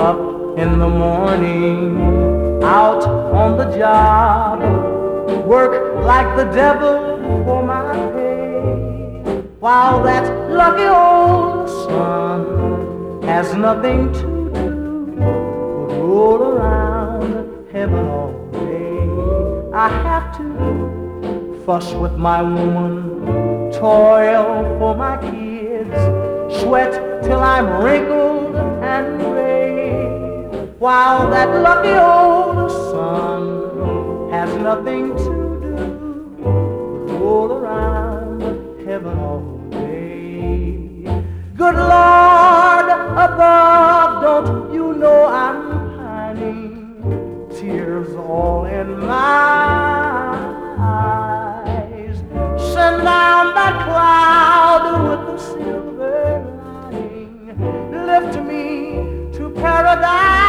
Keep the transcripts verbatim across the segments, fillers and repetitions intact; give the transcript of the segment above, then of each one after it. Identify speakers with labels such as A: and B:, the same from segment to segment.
A: up in the morning, out on the job, work like the devil for my pay, while that lucky old sun has nothing to do but roll around heaven all day. I have to fuss with my woman, toil for my kids, sweat till I'm wrinkled and gray, while that lucky old sun has nothing to do but roll around heaven all day. Good Lord above, don't you know I'm pining, tears all in my eyes. Send down that cloud with the silver lining, lift me to paradise.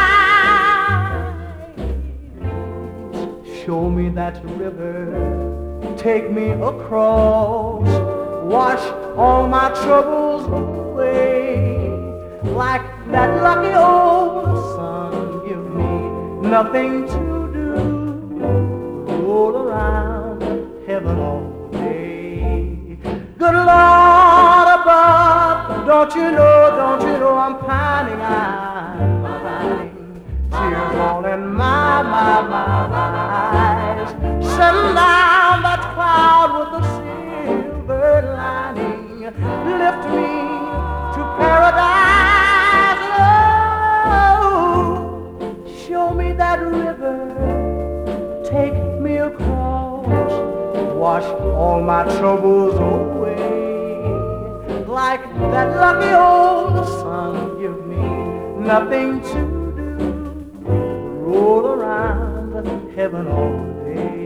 A: Show me that river, take me across, wash all my troubles away, like that lucky old sun. Give me nothing to do, roll around heaven all day. Good Lord above, don't you know, don't you know I'm pining, I'm pining, tears all in my, my, my, my eyes. Send down that cloud with the silver lining, lift me to paradise. Oh, show me that river, take me across, wash all my troubles away, like that lucky old sun. Give me nothing to do, roll around heaven all day.